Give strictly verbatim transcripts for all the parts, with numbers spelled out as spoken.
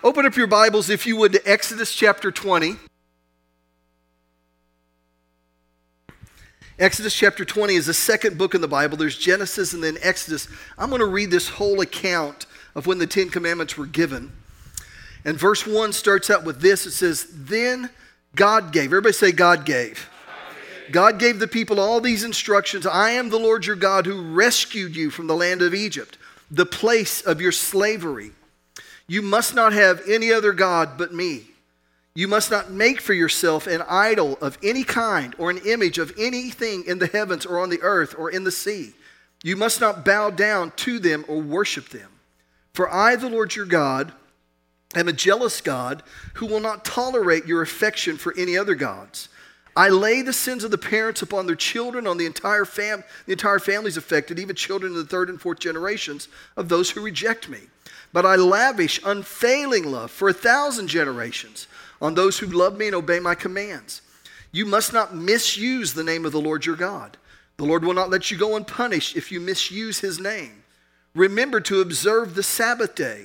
Open up your Bibles, if you would, to Exodus chapter twenty. Exodus chapter twenty is the second book in the Bible. There's Genesis and then Exodus. I'm going to read this whole account of when the Ten Commandments were given. And verse one starts out with this. It says, then God gave. Everybody say God gave. God gave the people all these instructions. I am the Lord your God who rescued you from the land of Egypt, the place of your slavery. You must not have any other God but me. You must not make for yourself an idol of any kind or an image of anything in the heavens or on the earth or in the sea. You must not bow down to them or worship them. For I, the Lord your God, am a jealous God who will not tolerate your affection for any other gods. I lay the sins of the parents upon their children, on the entire fam- the entire families affected, even children in the third and fourth generations of those who reject me. But I lavish unfailing love for a thousand generations on those who love me and obey my commands. You must not misuse the name of the Lord your God. The Lord will not let you go unpunished if you misuse his name. Remember to observe the Sabbath day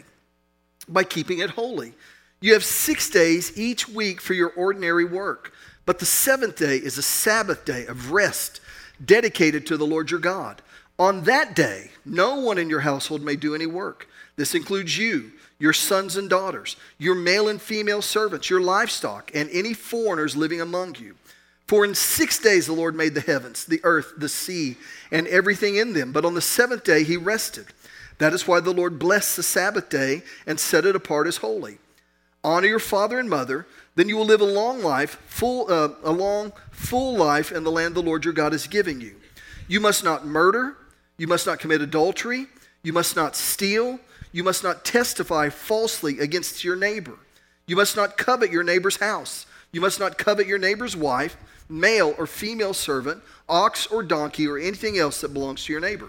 by keeping it holy. You have six days each week for your ordinary work, but the seventh day is a Sabbath day of rest dedicated to the Lord your God. On that day, no one in your household may do any work. This includes you, your sons and daughters, your male and female servants, your livestock, and any foreigners living among you. For in six days the Lord made the heavens, the earth, the sea, and everything in them. But on the seventh day he rested. That is why the Lord blessed the Sabbath day and set it apart as holy. Honor your father and mother, then you will live a long life, full, uh, a long, full life in the land the Lord your God is giving you. You must not murder. You must not commit adultery. You must not steal. You must not testify falsely against your neighbor. You must not covet your neighbor's house. You must not covet your neighbor's wife, male or female servant, ox or donkey, or anything else that belongs to your neighbor.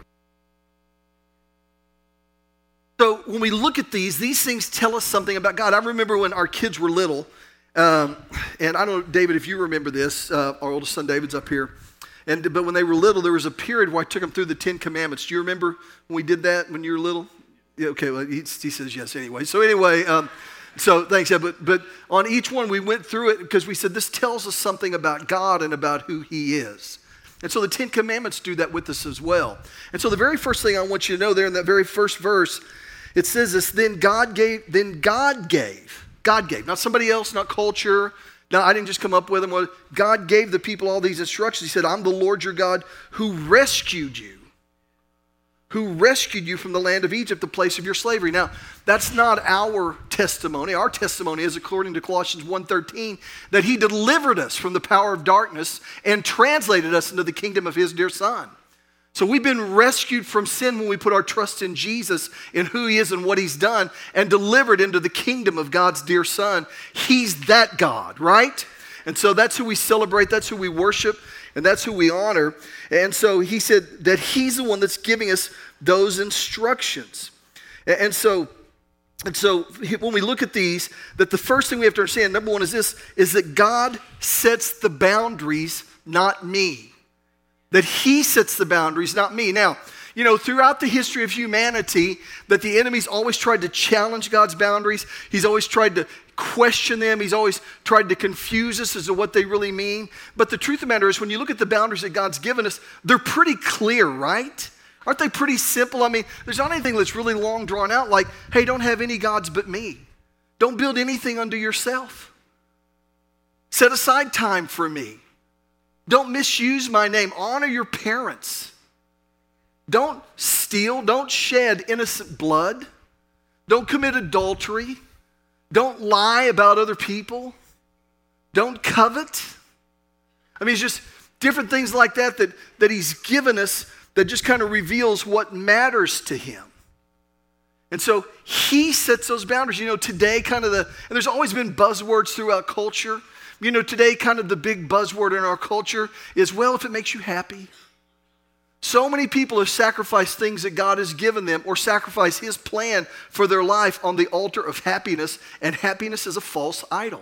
So when we look at these, these things tell us something about God. I remember when our kids were little, um, and I don't know, David, if you remember this, uh, our oldest son David's up here. And but when they were little, there was a period where I took them through the Ten Commandments. Do you remember when we did that when you were little? Yeah, okay, well, he, he says yes anyway. So anyway, um, so thanks. Yeah, but, but on each one, we went through it because we said this tells us something about God and about who he is. And so the Ten Commandments do that with us as well. And so the very first thing I want you to know there in that very first verse, it says this, then God gave, then God gave, God gave, not somebody else, not culture. No, I didn't just come up with them. God gave the people all these instructions. He said, I'm the Lord your God who rescued you. Who rescued you from the land of Egypt, the place of your slavery. Now, that's not our testimony. Our testimony is, according to Colossians one thirteen, that he delivered us from the power of darkness and translated us into the kingdom of his dear Son. So we've been rescued from sin when we put our trust in Jesus, in who he is and what he's done, and delivered into the kingdom of God's dear Son. He's that God, right? And so that's who we celebrate, that's who we worship, and that's who we honor. And so he said that he's the one that's giving us those instructions. And so, and so when we look at these, that the first thing we have to understand, number one is this, is that God sets the boundaries, not me. That he sets the boundaries, not me. Now, you know, throughout the history of humanity, that the enemy's always tried to challenge God's boundaries. He's always tried to question them. He's always tried to confuse us as to what they really mean. But the truth of the matter is, when you look at the boundaries that God's given us, they're pretty clear, right? Aren't they pretty simple? I mean, there's not anything that's really long drawn out like, hey, don't have any gods but me. Don't build anything unto yourself. Set aside time for me. Don't misuse my name. Honor your parents. Don't steal. Don't shed innocent blood. Don't commit adultery. Don't lie about other people. Don't covet. I mean, it's just different things like that that, that he's given us that just kind of reveals what matters to him. And so he sets those boundaries. You know, today kind of the, and there's always been buzzwords throughout culture. You know, today kind of the big buzzword in our culture is, well, if it makes you happy. So many people have sacrificed things that God has given them or sacrificed his plan for their life on the altar of happiness, and happiness is a false idol.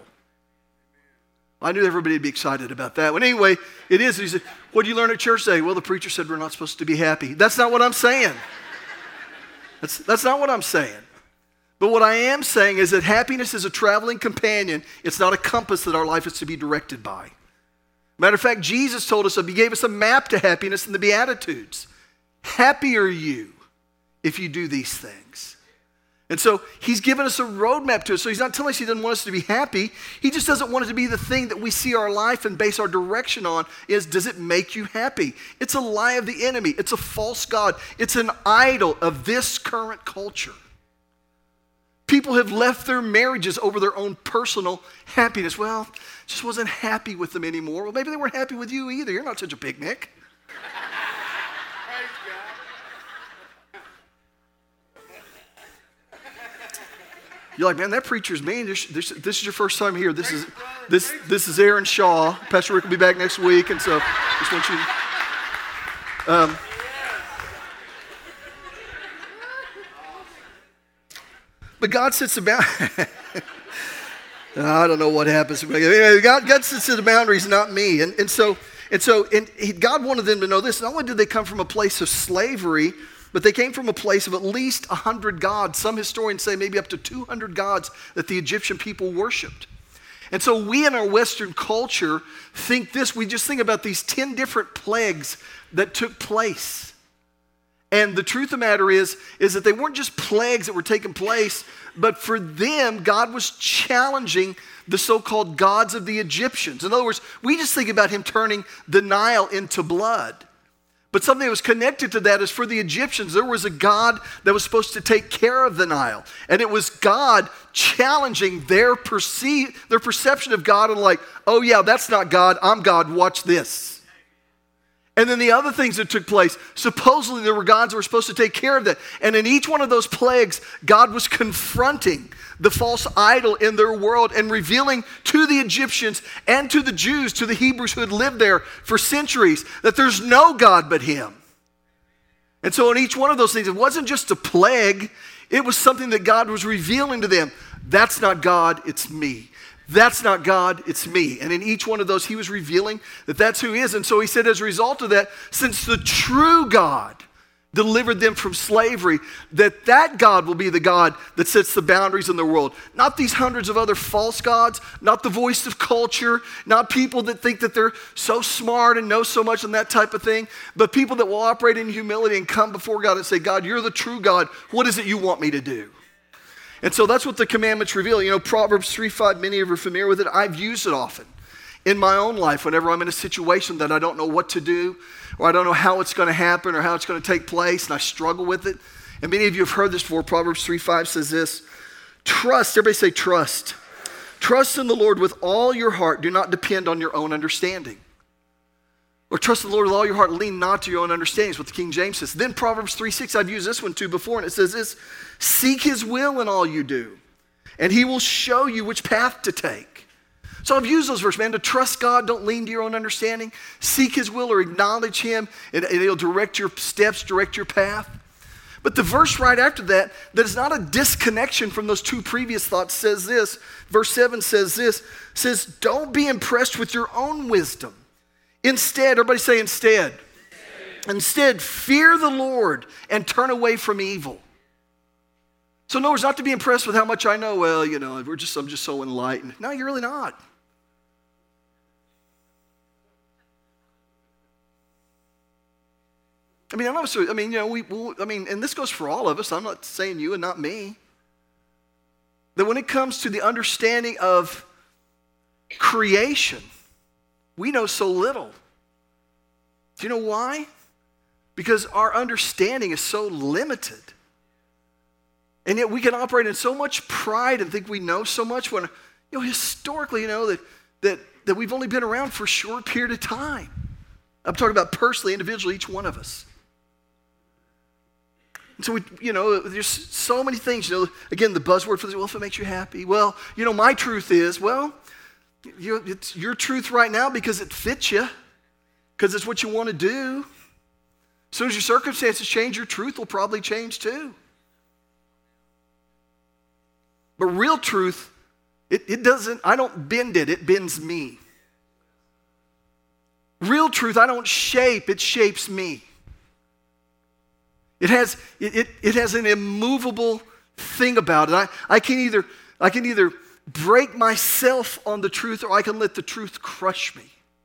I knew everybody would be excited about that. But anyway, it is. He said, what did you learn at church today? Well, the preacher said we're not supposed to be happy. That's not what I'm saying. That's, that's not what I'm saying. But what I am saying is that happiness is a traveling companion. It's not a compass that our life is to be directed by. Matter of fact, Jesus told us, he gave us a map to happiness in the Beatitudes. Happy are you if you do these things. And so he's given us a roadmap to it. So he's not telling us he doesn't want us to be happy. He just doesn't want it to be the thing that we see our life and base our direction on is, does it make you happy? It's a lie of the enemy. It's a false god. It's an idol of this current culture. People have left their marriages over their own personal happiness. Well, just wasn't happy with them anymore. Well, maybe they weren't happy with you either. You're not such a picnic. You're like, man, that preacher's mean. This, this, this is your first time here. This is this this is Aaron Shaw. Pastor Rick will be back next week, and so just want you. To, um, but God sets the boundaries. I don't know what happens. God, God sets the boundaries, not me. And and so and so and he, God wanted them to know this. Not only did they come from a place of slavery, but they came from a place of at least one hundred gods. Some historians say maybe up to two hundred gods that the Egyptian people worshipped. And so we in our Western culture think this, we just think about these ten different plagues that took place. And the truth of the matter is, is that they weren't just plagues that were taking place, but for them, God was challenging the so-called gods of the Egyptians. In other words, we just think about him turning the Nile into blood. But something that was connected to that is for the Egyptians, there was a God that was supposed to take care of the Nile. And it was God challenging their, perceive, their perception of God and like, oh yeah, that's not God, I'm God, watch this. And then the other things that took place, supposedly there were gods that were supposed to take care of that. And in each one of those plagues, God was confronting the false idol in their world and revealing to the Egyptians and to the Jews, to the Hebrews who had lived there for centuries, that there's no God but him. And so in each one of those things, it wasn't just a plague, it was something that God was revealing to them. That's not God, it's me. That's not God, it's me. And in each one of those, he was revealing that that's who he is. And so he said as a result of that, since the true God delivered them from slavery, that that God will be the God that sets the boundaries in the world. Not these hundreds of other false gods, not the voice of culture, not people that think that they're so smart and know so much and that type of thing, but people that will operate in humility and come before God and say, God, you're the true God. What is it you want me to do? And so that's what the commandments reveal. You know, Proverbs three five, many of you are familiar with it. I've used it often in my own life whenever I'm in a situation that I don't know what to do, or I don't know how it's going to happen or how it's going to take place, and I struggle with it. And many of you have heard this before. Proverbs three five says this, trust, everybody say trust. Trust in the Lord with all your heart. Do not depend on your own understanding. Or trust in the Lord with all your heart. Lean not to your own understanding is what the King James says. Then Proverbs three six, I've used this one too before, and it says this, seek his will in all you do, and he will show you which path to take. So I've used those verses, man, to trust God, don't lean to your own understanding. Seek his will or acknowledge him, and, and he'll direct your steps, direct your path. But the verse right after that, that is not a disconnection from those two previous thoughts, says this. Verse seven says this, says, don't be impressed with your own wisdom. Instead, everybody say instead. Instead. Instead, fear the Lord and turn away from evil. So in other words, not to be impressed with how much I know. Well, you know, we're just, I'm just so enlightened. No, you're really not. I mean, I'm not, I mean, you know, we, I mean, and this goes for all of us. I'm not saying you and not me. That when it comes to the understanding of creation, we know so little. Do you know why? Because our understanding is so limited. And yet we can operate in so much pride and think we know so much when, you know, historically, you know, that, that, that we've only been around for a short period of time. I'm talking about personally, individually, each one of us. And so, we, you know, there's so many things, you know, again, the buzzword for this, well, if it makes you happy. Well, you know, my truth is, well, you, it's your truth right now because it fits you, because it's what you want to do. As soon as your circumstances change, your truth will probably change too. But real truth, it, it doesn't, I don't bend it, it bends me. Real truth, I don't shape, it shapes me. It has, it, it, it has an immovable thing about it. I, I can either I can either break myself on the truth, or I can let the truth crush me.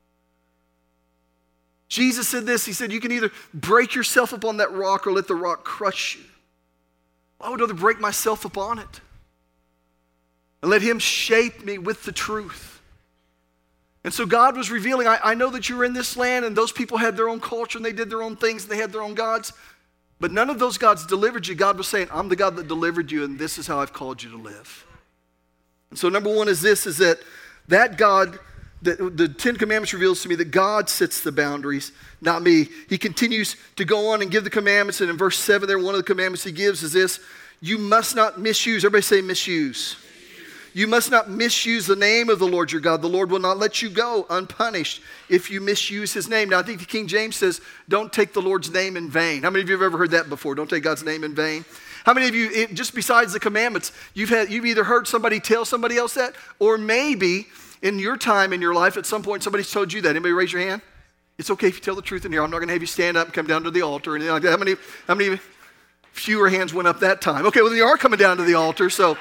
Jesus said this. He said, you can either break yourself upon that rock or let the rock crush you. I would rather break myself upon it and let him shape me with the truth. And so God was revealing, I, I know that you're in this land and those people had their own culture and they did their own things and they had their own gods, but none of those gods delivered you. God was saying, I'm the God that delivered you, and this is how I've called you to live. And so number one is this, is that that God, the, the Ten Commandments reveals to me that God sets the boundaries, not me. He continues to go on and give the commandments, and in verse seven there, one of the commandments he gives is this: you must not misuse. Everybody say misuse. You must not misuse the name of the Lord your God. The Lord will not let you go unpunished if you misuse his name. Now, I think the King James says, don't take the Lord's name in vain. How many of you have ever heard that before? Don't take God's name in vain. How many of you, just besides the commandments, you've had you've either heard somebody tell somebody else that, or maybe in your time in your life, at some point, somebody's told you that? Anybody raise your hand? It's okay if you tell the truth in here. I'm not going to have you stand up and come down to the altar. And like that. How many, how many fewer hands went up that time? Okay, well, you are coming down to the altar, so...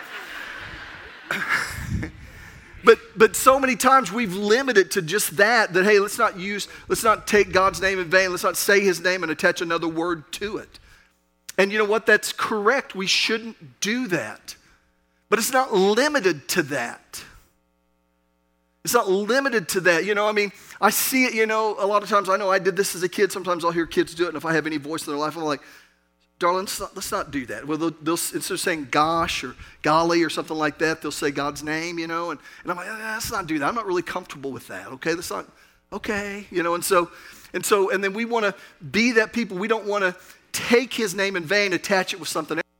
but but so many times we've limited to just that, that hey, let's not use, let's not take God's name in vain. Let's not say his name and attach another word to it. And you know what? That's correct. We shouldn't do that. But it's not limited to that. It's not limited to that. You know, I mean, I see it, you know, a lot of times. I know I did this as a kid. Sometimes I'll hear kids do it, and if I have any voice in their life, I'm like, darling, let's not, let's not do that. Well, they'll, they'll, instead of saying gosh or golly or something like that, they'll say God's name, you know, and, and I'm like, ah, let's not do that. I'm not really comfortable with that, okay? Let's not, okay, you know, and so, and so, and then we want to be that people. We don't want to take his name in vain, attach it with something else.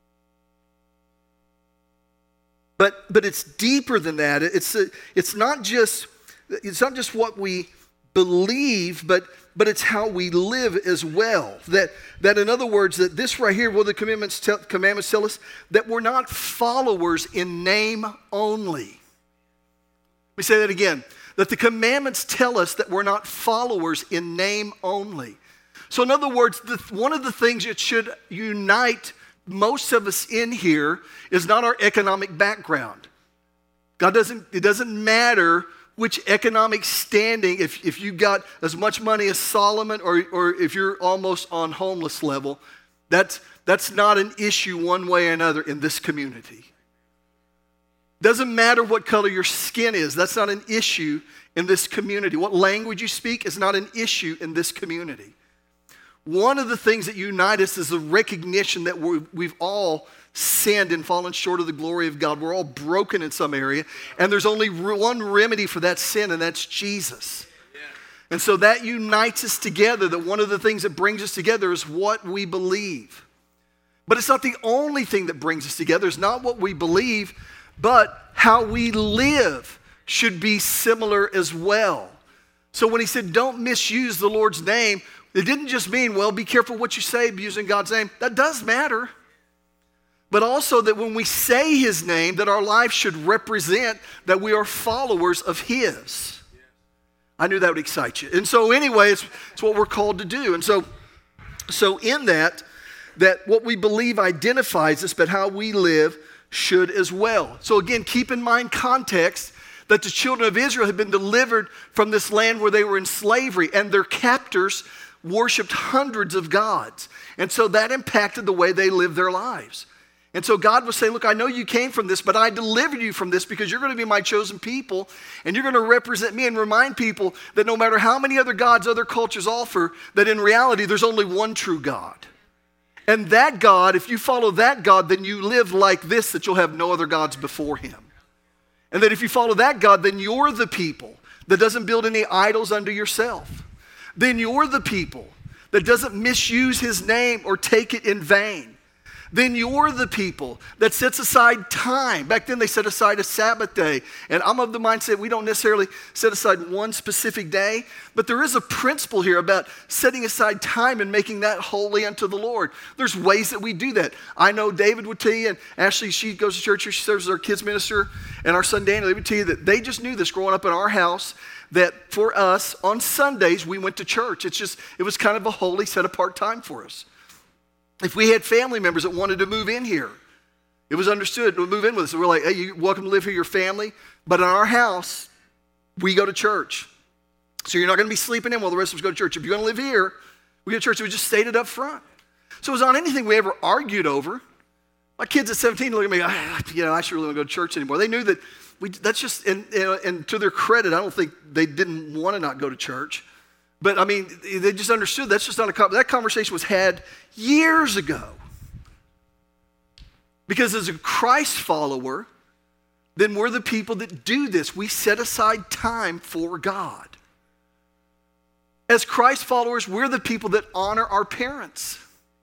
But, but it's deeper than that. It's, a, it's not just, it's not just what we believe, but but it's how we live as well. That, that in other words, that this right here, what the commandments tell, commandments tell us, that we're not followers in name only. Let me say that again. That the commandments tell us that we're not followers in name only. So in other words, the, one of the things that should unite most of us in here is not our economic background. God doesn't, it doesn't matter which economic standing, if, if you got as much money as Solomon, or, or if you're almost on homeless level, that's, that's not an issue one way or another in this community. Doesn't matter what color your skin is. That's not an issue in this community. What language you speak is not an issue in this community. One of the things that unite us is the recognition that we're, we've all sinned and fallen short of the glory of God. We're all broken in some area, and there's only one remedy for that sin, and that's Jesus. Yeah. And so that unites us together, that one of the things that brings us together is what we believe. But it's not the only thing that brings us together. It's not what we believe, but how we live should be similar as well. So when he said, don't misuse the Lord's name, it didn't just mean, well, be careful what you say using God's name. That does matter. But also that when we say his name, that our life should represent that we are followers of his. I knew that would excite you. And so anyway, it's, it's what we're called to do. And so, so in that, that what we believe identifies us, but how we live should as well. So again, keep in mind context that the children of Israel had been delivered from this land where they were in slavery, and their captors worshipped hundreds of gods. And so that impacted the way they lived their lives. And so God was saying, look, I know you came from this, but I delivered you from this because you're going to be my chosen people, and you're going to represent me and remind people that no matter how many other gods other cultures offer, that in reality there's only one true God. And that God, if you follow that God, then you live like this, that you'll have no other gods before him. And that if you follow that God, then you're the people that doesn't build any idols unto yourself. Then you're the people that doesn't misuse his name or take it in vain. Then you're the people that sets aside time. Back then they set aside a Sabbath day. And I'm of the mindset we don't necessarily set aside one specific day, but there is a principle here about setting aside time and making that holy unto the Lord. There's ways that we do that. I know David would tell you, and Ashley, she goes to church here, she serves as our kids minister, and our son Daniel, they would tell you that they just knew this growing up in our house, that for us, on Sundays, we went to church. It's just, it was kind of a holy, set apart time for us. If we had family members that wanted to move in here, It was understood to move in with us. So we're like, hey, you're welcome to live here, your family. But in our house, we go to church. So you're not going to be sleeping in while the rest of us go to church. If you're going to live here, we go to church. So we just stated up front. So it was not anything we ever argued over. My kids at seventeen look at me, ah, you know, I should really want to go to church anymore. They knew that we, that's just, and, and, and to their credit, I don't think they didn't want to not go to church. But I mean, they just understood that's just not a, that conversation was had years ago. Because as a Christ follower, then we're the people that do this. We set aside time for God. As Christ followers, we're the people that honor our parents.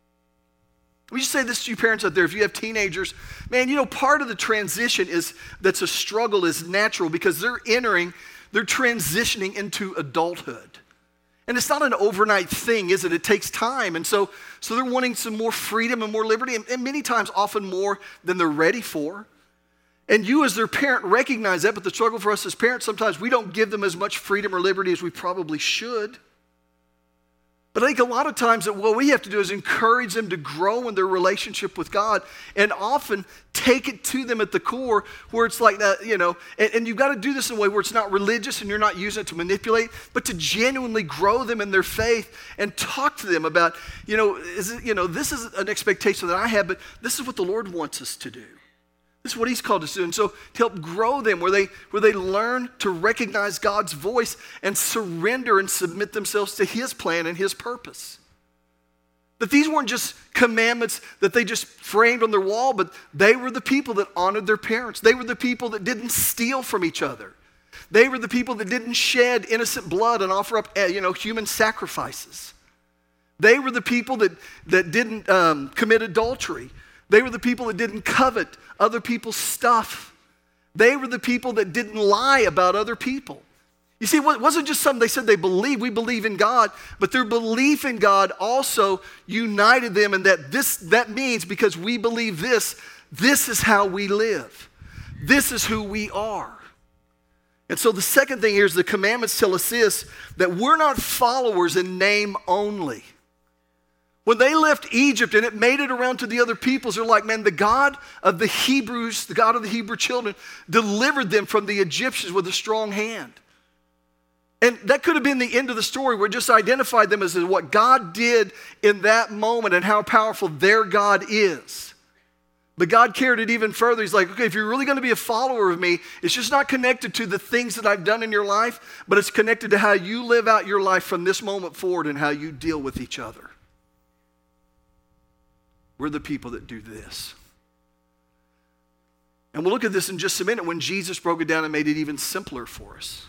Let me just say this to you parents out there. If you have teenagers, man, you know, part of the transition is that's a struggle is natural because they're entering, they're transitioning into adulthood. And it's not an overnight thing, is it? It takes time. And so, so they're wanting some more freedom and more liberty, and, and many times often more than they're ready for. And you as their parent recognize that, but the struggle for us as parents, sometimes we don't give them as much freedom or liberty as we probably should. But I think a lot of times that what we have to do is encourage them to grow in their relationship with God and often take it to them at the core where it's like that, you know, and, and you've got to do this in a way where it's not religious and you're not using it to manipulate, but to genuinely grow them in their faith and talk to them about, you know, is it, you know, this is an expectation that I have, but this is what the Lord wants us to do. This is what he's called us to do. And so to help grow them where they, where they learn to recognize God's voice and surrender and submit themselves to his plan and his purpose. That these weren't just commandments that they just framed on their wall, but they were the people that honored their parents. They were the people that didn't steal from each other. They were the people that didn't shed innocent blood and offer up, you know, human sacrifices. They were the people that, that didn't um, commit adultery. They were the people that didn't covet other people's stuff. They were the people that didn't lie about other people. You see, it wasn't just something they said they believe. We believe in God, but their belief in God also united them in that this, that means because we believe this, this is how we live. This is who we are. And so the second thing here is the commandments tell us this, that we're not followers in name only. When they left Egypt and it made it around to the other peoples, they're like, man, the God of the Hebrews, the God of the Hebrew children, delivered them from the Egyptians with a strong hand. And that could have been the end of the story where it just identified them as what God did in that moment and how powerful their God is. But God carried it even further. He's like, okay, if you're really going to be a follower of me, it's just not connected to the things that I've done in your life, but it's connected to how you live out your life from this moment forward and how you deal with each other. We're the people that do this. And we'll look at this in just a minute when Jesus broke it down and made it even simpler for us.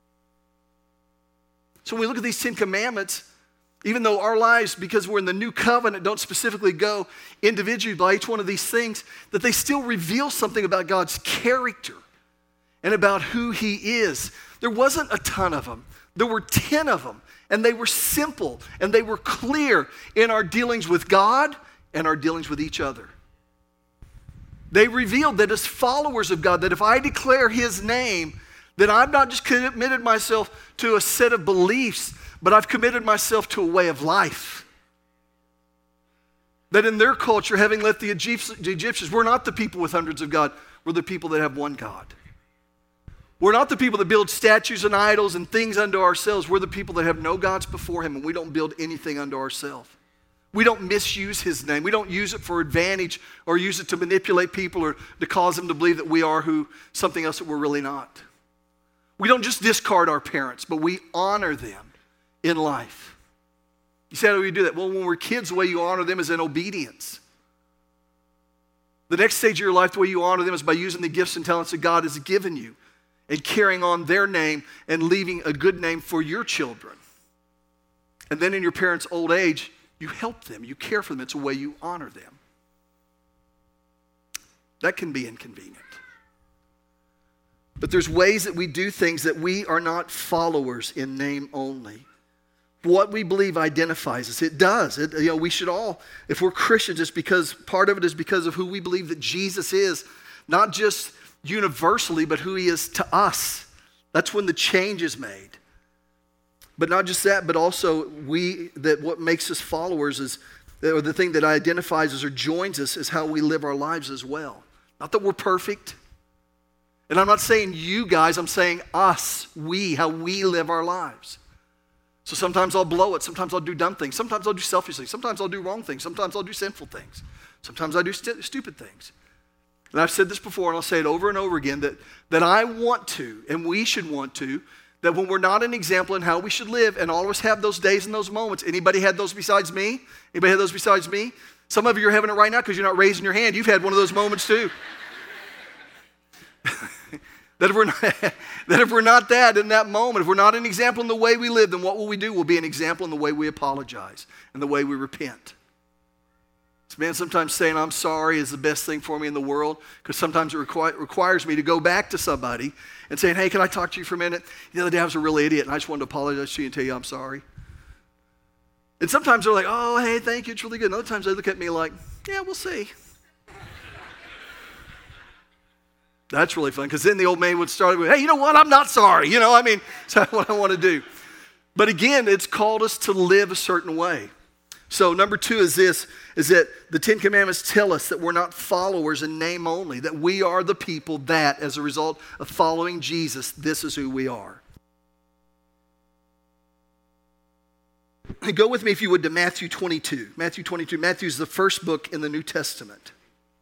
So when we look at these Ten Commandments, even though our lives, because we're in the new covenant, don't specifically go individually by each one of these things, that they still reveal something about God's character and about who he is. There wasn't a ton of them. There were ten of them, and they were simple, and they were clear in our dealings with God and our dealings with each other. They revealed that as followers of God, that if I declare his name, that I've not just committed myself to a set of beliefs, but I've committed myself to a way of life. That in their culture, having left the Egyptians, we're not the people with hundreds of gods, we're the people that have one God. We're not the people that build statues and idols and things unto ourselves. We're the people that have no gods before him, and we don't build anything unto ourselves. We don't misuse his name. We don't use it for advantage or use it to manipulate people or to cause them to believe that we are who something else that we're really not. We don't just discard our parents, but we honor them in life. You say, how do we do that? Well, when we're kids, the way you honor them is in obedience. The next stage of your life, the way you honor them is by using the gifts and talents that God has given you and carrying on their name and leaving a good name for your children. And then in your parents' old age, you help them, you care for them. It's a way you honor them. That can be inconvenient. But there's ways that we do things that we are not followers in name only. What we believe identifies us. It does. It, you know, we should all, if we're Christians, it's because part of it is because of who we believe that Jesus is, not just universally, but who he is to us. That's when the change is made. But not just that, but also we, that what makes us followers is, or the thing that identifies us or joins us is how we live our lives as well. Not that we're perfect. And I'm not saying you guys, I'm saying us, we, how we live our lives. So sometimes I'll blow it. Sometimes I'll do dumb things. Sometimes I'll do selfish things. Sometimes I'll do wrong things. Sometimes I'll do sinful things. Sometimes I do st- stupid things. And I've said this before, and I'll say it over and over again, that, that I want to, and we should want to, that when we're not an example in how we should live, and all of us have those days and those moments. Anybody had those besides me? Anybody had those besides me? Some of you are having it right now because you're not raising your hand. You've had one of those moments too. That if, we're not, that if we're not that in that moment, if we're not an example in the way we live, then what will we do? We'll be an example in the way we apologize and the way we repent. So man, sometimes saying I'm sorry is the best thing for me in the world, because sometimes it requi- requires me to go back to somebody and saying, hey, can I talk to you for a minute? The other day I was a real idiot and I just wanted to apologize to you and tell you I'm sorry. And sometimes they're like, oh, hey, thank you, it's really good. And other times they look at me like, yeah, we'll see. That's really fun, because then the old man would start with, hey, you know what? I'm not sorry. You know, I mean, that's what I want to do. But again, it's called us to live a certain way. So number two is this, is that the Ten Commandments tell us that we're not followers in name only, that we are the people that, as a result of following Jesus, this is who we are. Go with me, if you would, to Matthew twenty-two. Matthew twenty-two. Matthew is the first book in the New Testament.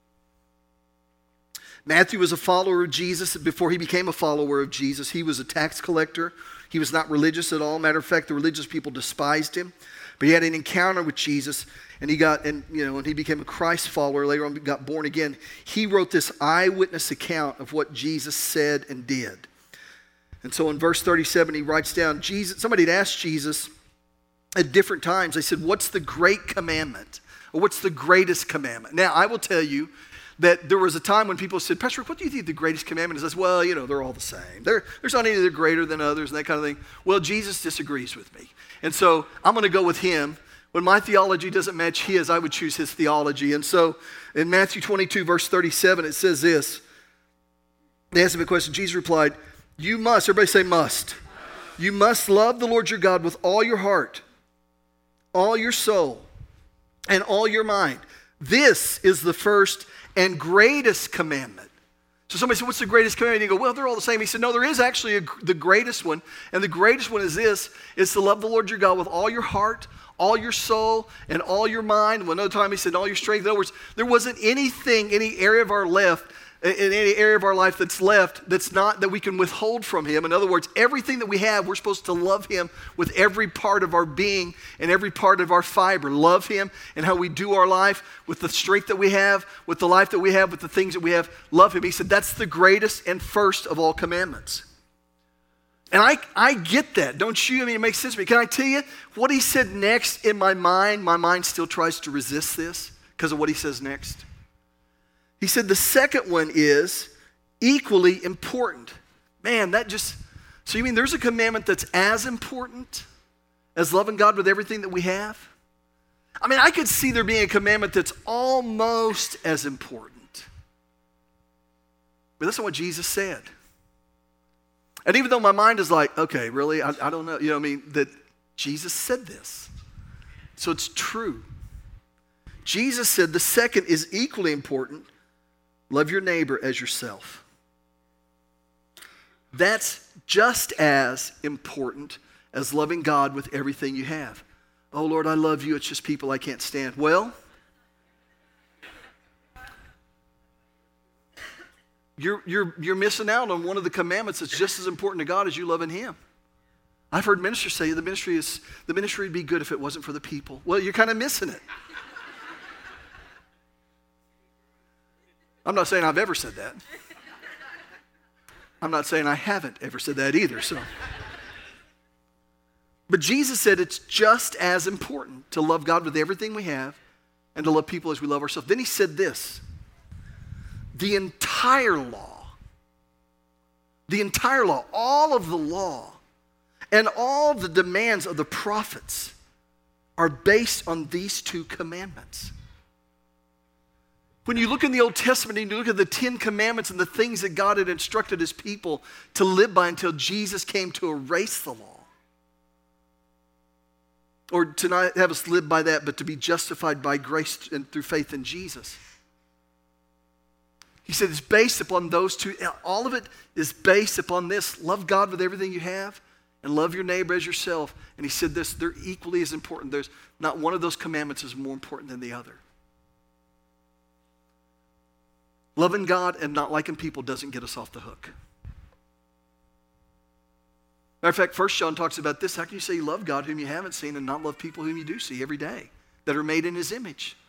Matthew was a follower of Jesus. Before he became a follower of Jesus, he was a tax collector. He was not religious at all. Matter of fact, the religious people despised him. But he had an encounter with Jesus, and he got, and you know, and he became a Christ follower. Later on, got born again. He wrote this eyewitness account of what Jesus said and did. And so in verse thirty-seven, he writes down, Jesus. Somebody had asked Jesus at different times. They said, "What's the great commandment, or what's the greatest commandment?" Now, I will tell you that there was a time when people said, Pastor Rick, what do you think the greatest commandment is? I said, well, you know, they're all the same. They're, there's not any that are greater than others and that kind of thing. Well, Jesus disagrees with me. And so I'm going to go with him. When my theology doesn't match his, I would choose his theology. And so in Matthew twenty-two, verse thirty-seven, it says this. They asked him a question. Jesus replied, you must, everybody say must. You must love the Lord your God with all your heart, all your soul, and all your mind. This is the first and greatest commandment. So somebody said, what's the greatest commandment? And you go, well, they're all the same. He said, no, there is actually a, the greatest one. And the greatest one is this, is to love the Lord your God with all your heart, all your soul, and all your mind. Well, another time he said, all your strength. In other words, there wasn't anything, any area of our left, in any area of our life that's left, that's not, that we can withhold from him. In other words, everything that we have, we're supposed to love him with every part of our being and every part of our fiber. Love him and how we do our life, with the strength that we have, with the life that we have, with the things that we have. Love him. He said that's the greatest and first of all commandments. And I, I get that, don't you? I mean, it makes sense to me. Can I tell you what he said next in my mind? My mind still tries to resist this because of what he says next. He said the second one is equally important. Man, that just, so you mean there's a commandment that's as important as loving God with everything that we have? I mean, I could see there being a commandment that's almost as important. But that's not what Jesus said. And even though my mind is like, okay, really? I, I don't know. You know what I mean? That Jesus said this. So it's true. Jesus said the second is equally important. Love your neighbor as yourself. That's just as important as loving God with everything you have. Oh, Lord, I love you. It's just people I can't stand. Well, you're, you're, you're missing out on one of the commandments that's just as important to God as you loving him. I've heard ministers say the ministry is the ministry would be good if it wasn't for the people. Well, you're kind of missing it. I'm not saying I've ever said that. I'm not saying I haven't ever said that either. So, but Jesus said it's just as important to love God with everything we have and to love people as we love ourselves. Then he said this, the entire law, the entire law, all of the law, and all the demands of the prophets are based on these two commandments. When you look in the Old Testament and you look at the Ten Commandments and the things that God had instructed his people to live by until Jesus came to erase the law. Or to not have us live by that, but to be justified by grace and through faith in Jesus. He said it's based upon those two. All of it is based upon this. Love God with everything you have and love your neighbor as yourself. And he said this, they're equally as important. There's not one of those commandments is more important than the other. Loving God and not liking people doesn't get us off the hook. Matter of fact, First John talks about this. How can you say you love God whom you haven't seen and not love people whom you do see every day that are made in his image?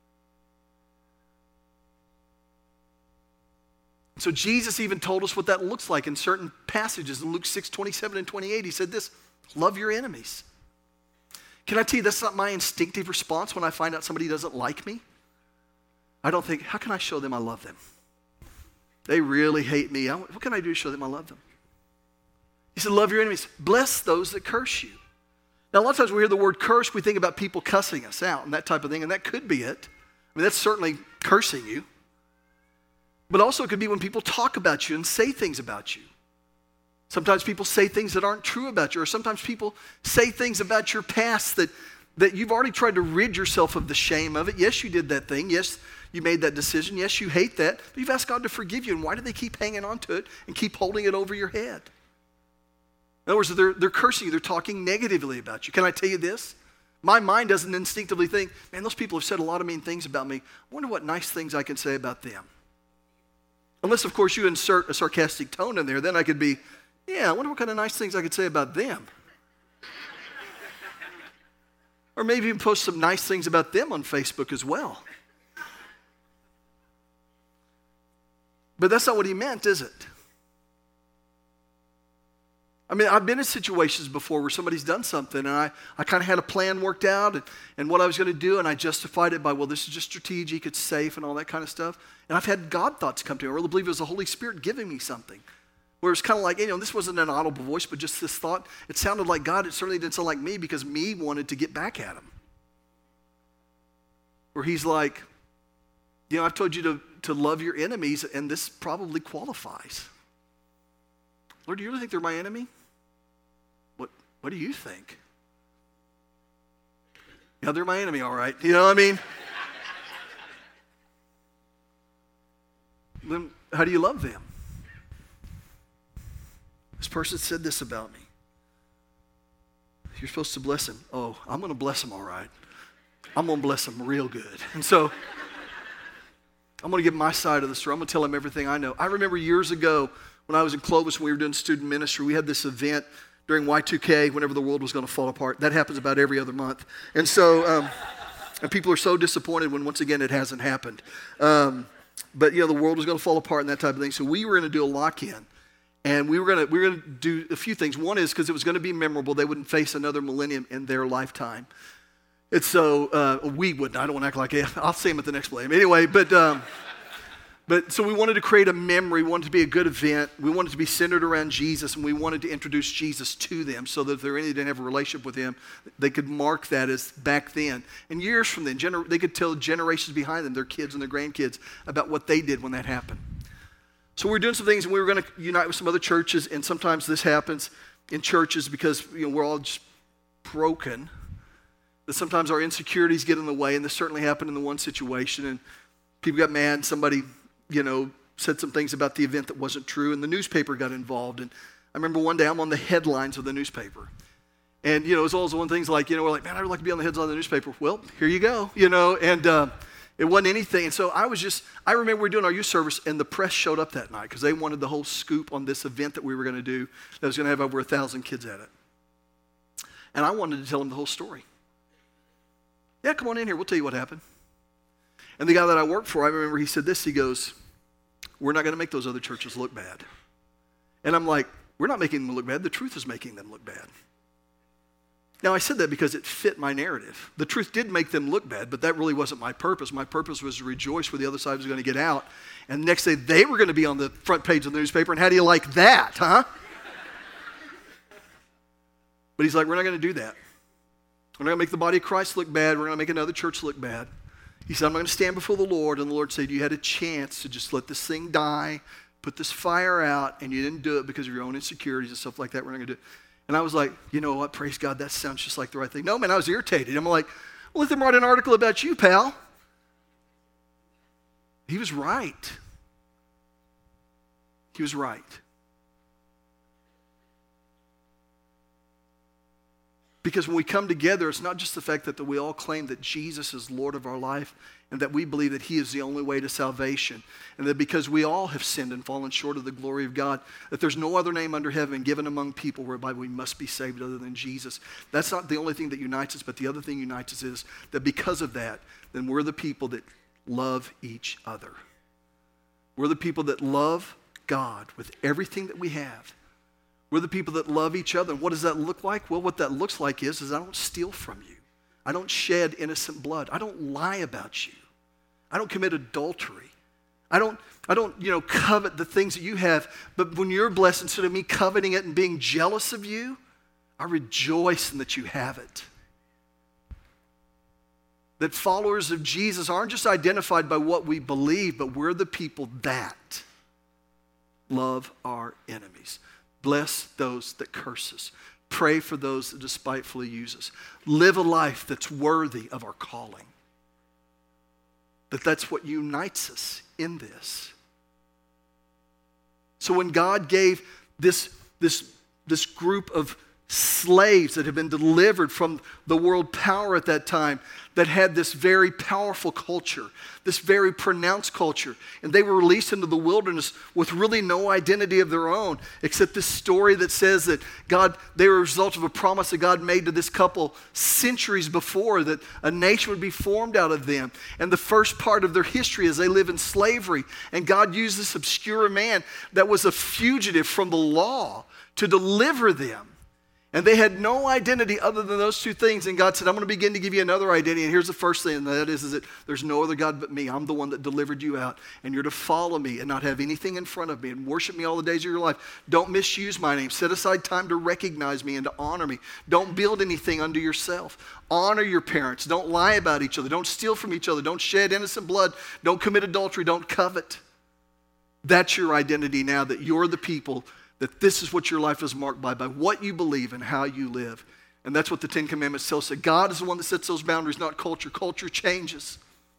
So Jesus even told us what that looks like in certain passages. In Luke six, twenty-seven and twenty-eight, he said this, love your enemies. Can I tell you, that's not my instinctive response when I find out somebody doesn't like me. I don't think, how can I show them I love them? They really hate me. What can I do to show them I love them? He said, love your enemies. Bless those that curse you. Now, a lot of times we hear the word curse, we think about people cussing us out and that type of thing, and that could be it. I mean, that's certainly cursing you. But also it could be when people talk about you and say things about you. Sometimes people say things that aren't true about you, or sometimes people say things about your past that, that you've already tried to rid yourself of the shame of it. Yes, you did that thing. Yes, you made that decision. Yes, you hate that. But you've asked God to forgive you, and why do they keep hanging on to it and keep holding it over your head? In other words, they're, they're cursing you. They're talking negatively about you. Can I tell you this? My mind doesn't instinctively think, man, those people have said a lot of mean things about me. I wonder what nice things I can say about them. Unless, of course, you insert a sarcastic tone in there, then I could be, yeah, I wonder what kind of nice things I could say about them. Or maybe even post some nice things about them on Facebook as well. But that's not what he meant, is it? I mean, I've been in situations before where somebody's done something and I, I kind of had a plan worked out and, and what I was going to do, and I justified it by, well, this is just strategic, it's safe and all that kind of stuff. And I've had God thoughts come to me. I really believe it was the Holy Spirit giving me something. Where it's kind of like, you know, this wasn't an audible voice, but just this thought. It sounded like God. It certainly didn't sound like me because me wanted to get back at him. Where he's like, you know, I've told you to, to love your enemies, and this probably qualifies. Lord, do you really think they're my enemy? What What do you think? Yeah, they're my enemy, all right. You know what I mean? Then how do you love them? This person said this about me. You're supposed to bless him. Oh, I'm going to bless him all right. I'm going to bless him real good. And so I'm going to give my side of the story. I'm going to tell him everything I know. I remember years ago when I was in Clovis, when we were doing student ministry, we had this event during Y two K, whenever the world was going to fall apart. That happens about every other month. And so, um, and people are so disappointed when, once again, it hasn't happened. Um, but, you know, the world was going to fall apart and that type of thing. So we were going to do a lock-in. And we were going to we were going to do a few things. One is because it was going to be memorable. They wouldn't face another millennium in their lifetime. And so uh, we wouldn't. I don't want to act like it. I'll see them at the next millennium. Anyway, but um, but so we wanted to create a memory. We wanted it to be a good event. We wanted it to be centered around Jesus, and we wanted to introduce Jesus to them so that if they're any didn't have a relationship with him, they could mark that as back then. And years from then, gener- they could tell generations behind them, their kids and their grandkids, about what they did when that happened. So we were doing some things, and we were going to unite with some other churches, and sometimes this happens in churches because, you know, we're all just broken. That sometimes our insecurities get in the way, and this certainly happened in the one situation, and people got mad, and somebody, you know, said some things about the event that wasn't true, and the newspaper got involved. And I remember one day I'm on the headlines of the newspaper. And, you know, it's always one of the things like, you know, we're like, man, I would like to be on the headlines of the newspaper. Well, here you go, you know, and uh, it wasn't anything. And so I was just, I remember we were doing our youth service, and the press showed up that night because they wanted the whole scoop on this event that we were going to do that was going to have over a thousand kids at it. And I wanted to tell them the whole story. Yeah, come on in here. We'll tell you what happened. And the guy that I worked for, I remember he said this. He goes, we're not going to make those other churches look bad. And I'm like, we're not making them look bad. The truth is making them look bad. Now, I said that because it fit my narrative. The truth did make them look bad, but that really wasn't my purpose. My purpose was to rejoice where the other side was going to get out. And the next day, they were going to be on the front page of the newspaper. And how do you like that, huh? But he's like, we're not going to do that. We're not going to make the body of Christ look bad. We're going to make another church look bad. He said, I'm not going to stand before the Lord. And the Lord said, you had a chance to just let this thing die, put this fire out, and you didn't do it because of your own insecurities and stuff like that. We're not going to do it. And I was like, you know what, praise God, that sounds just like the right thing. No, man, I was irritated. I'm like, well, let them write an article about you, pal. He was right. He was right. Because when we come together, it's not just the fact that we all claim that Jesus is Lord of our life and that we believe that he is the only way to salvation, and that because we all have sinned and fallen short of the glory of God, that there's no other name under heaven given among people whereby we must be saved other than Jesus. That's not the only thing that unites us, but the other thing unites us is that because of that, then we're the people that love each other. We're the people that love God with everything that we have. We're the people that love each other. And what does that look like? Well, what that looks like is, is I don't steal from you. I don't shed innocent blood. I don't lie about you. I don't commit adultery. I don't, I don't, you know, covet the things that you have. But when you're blessed, instead of me coveting it and being jealous of you, I rejoice in that you have it. That followers of Jesus aren't just identified by what we believe, but we're the people that love our enemies. Bless those that curse us. Pray for those that despitefully use us. Live a life that's worthy of our calling. That that's what unites us in this. So when God gave this, this, this group of slaves that had been delivered from the world power at that time, that had this very powerful culture, this very pronounced culture, and they were released into the wilderness with really no identity of their own, except this story that says that God, they were a result of a promise that God made to this couple centuries before, that a nation would be formed out of them. And the first part of their history is they live in slavery, and God used this obscure man that was a fugitive from the law to deliver them. And they had no identity other than those two things. And God said, I'm going to begin to give you another identity. And here's the first thing, and that is, is that there's no other God but me. I'm the one that delivered you out. And you're to follow me and not have anything in front of me and worship me all the days of your life. Don't misuse my name. Set aside time to recognize me and to honor me. Don't build anything unto yourself. Honor your parents. Don't lie about each other. Don't steal from each other. Don't shed innocent blood. Don't commit adultery. Don't covet. That's your identity now, that you're the people, that this is what your life is marked by, by what you believe and how you live. And that's what the Ten Commandments tell us. That God is the one that sets those boundaries, not culture. Culture changes.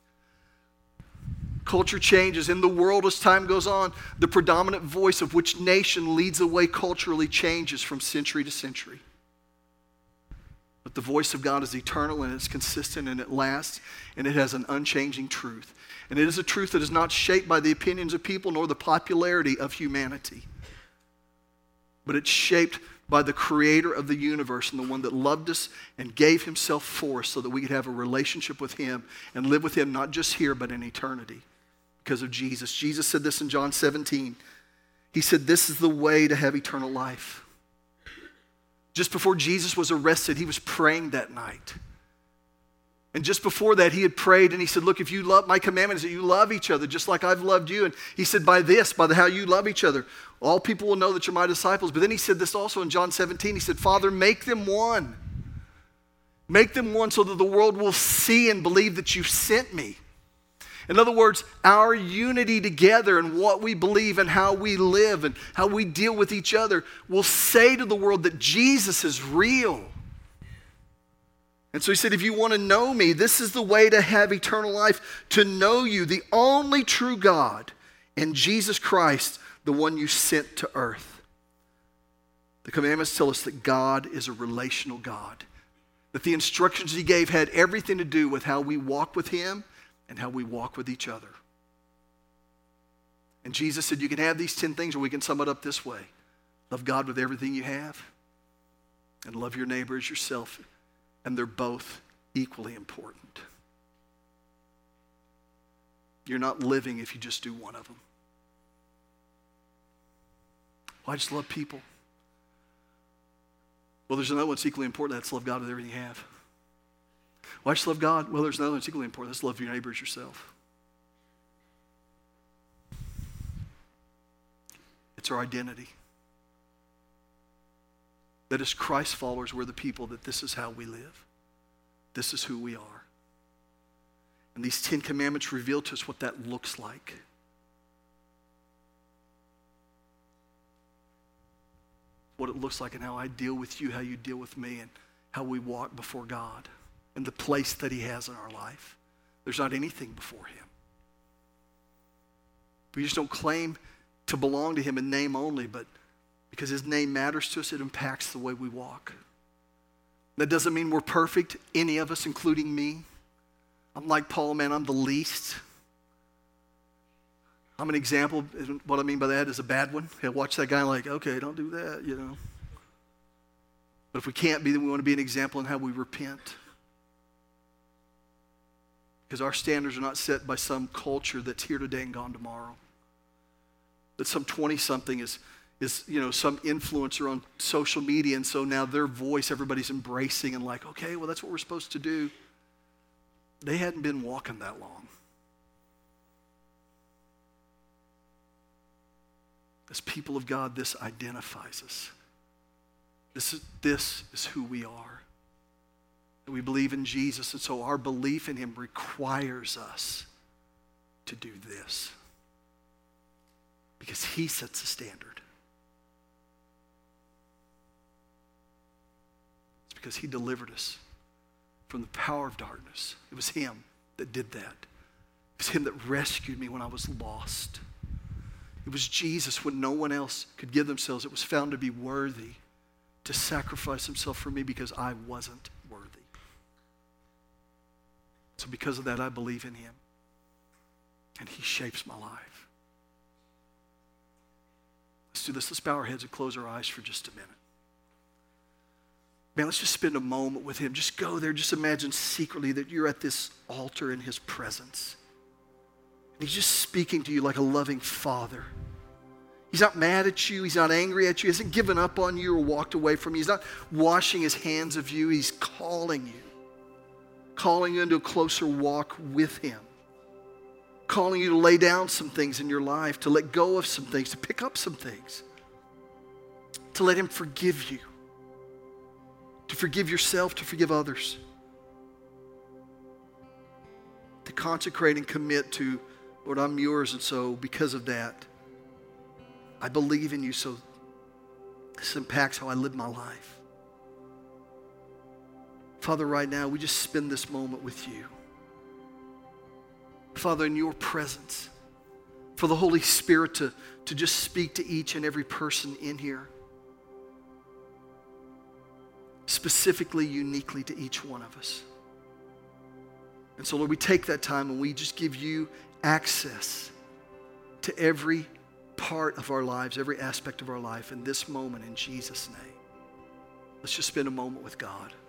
Culture changes. In the world, as time goes on, the predominant voice of which nation leads the way culturally changes from century to century. But the voice of God is eternal, and it's consistent, and it lasts, and it has an unchanging truth. And it is a truth that is not shaped by the opinions of people nor the popularity of humanity. But it's shaped by the creator of the universe and the one that loved us and gave himself for us so that we could have a relationship with him and live with him not just here but in eternity because of Jesus. Jesus said this in John seventeen. He said, this is the way to have eternal life. Just before Jesus was arrested, he was praying that night. And just before that, he had prayed and he said, look, if you love, my commandment is that you love each other just like I've loved you. And he said, by this, by the how you love each other, all people will know that you're my disciples. But then he said this also in John seventeen. He said, Father, make them one. Make them one so that the world will see and believe that you sent me. In other words, our unity together and what we believe and how we live and how we deal with each other will say to the world that Jesus is real. And so he said, if you want to know me, this is the way to have eternal life, to know you, the only true God, and Jesus Christ, the one you sent to earth. The commandments tell us that God is a relational God, that the instructions he gave had everything to do with how we walk with him and how we walk with each other. And Jesus said, you can have these ten things, or we can sum it up this way. Love God with everything you have, and love your neighbor as yourself. And they're both equally important. You're not living if you just do one of them. Well, I just love people. Well, there's another one that's equally important. That's love God with everything you have. Well, I just love God. Well, there's another one that's equally important. That's love your neighbor as yourself. It's our identity. That as Christ followers, we're the people that this is how we live. This is who we are. And these Ten Commandments reveal to us what that looks like. What it looks like and how I deal with you, how you deal with me, and how we walk before God and the place that he has in our life. There's not anything before him. We just don't claim to belong to him in name only, but because his name matters to us, it impacts the way we walk. That doesn't mean we're perfect, any of us, including me. I'm like Paul, man, I'm the least. I'm an example. What I mean by that is a bad one. I watch that guy like, okay, don't do that, you know. But if we can't be, then we want to be an example in how we repent. Because our standards are not set by some culture that's here today and gone tomorrow. That some twenty-something is, is, you know, some influencer on social media, and so now their voice everybody's embracing and like, okay, well, that's what we're supposed to do. They hadn't been walking that long. As people of God, this identifies us. This is, this is who we are. We believe in Jesus, and so our belief in him requires us to do this. Because he sets the standard. It's because he delivered us from the power of darkness. It was him that did that. It was him that rescued me when I was lost. It was Jesus when no one else could give themselves. It was found to be worthy to sacrifice himself for me because I wasn't worthy. So because of that, I believe in him. And he shapes my life. Let's do this. Let's bow our heads and close our eyes for just a minute. Man, let's just spend a moment with him. Just go there. Just imagine secretly that you're at this altar in his presence. And he's just speaking to you like a loving father. He's not mad at you. He's not angry at you. He hasn't given up on you or walked away from you. He's not washing his hands of you. He's calling you. Calling you into a closer walk with him. Calling you to lay down some things in your life, to let go of some things, to pick up some things, to let him forgive you, to forgive yourself, to forgive others, to consecrate and commit to, Lord, I'm yours, and so because of that, I believe in you, so this impacts how I live my life. Father, right now, we just spend this moment with you. Father, in your presence, for the Holy Spirit to, to just speak to each and every person in here, specifically, uniquely to each one of us. And so, Lord, we take that time and we just give you access to every part of our lives, every aspect of our life in this moment in Jesus' name. Let's just spend a moment with God.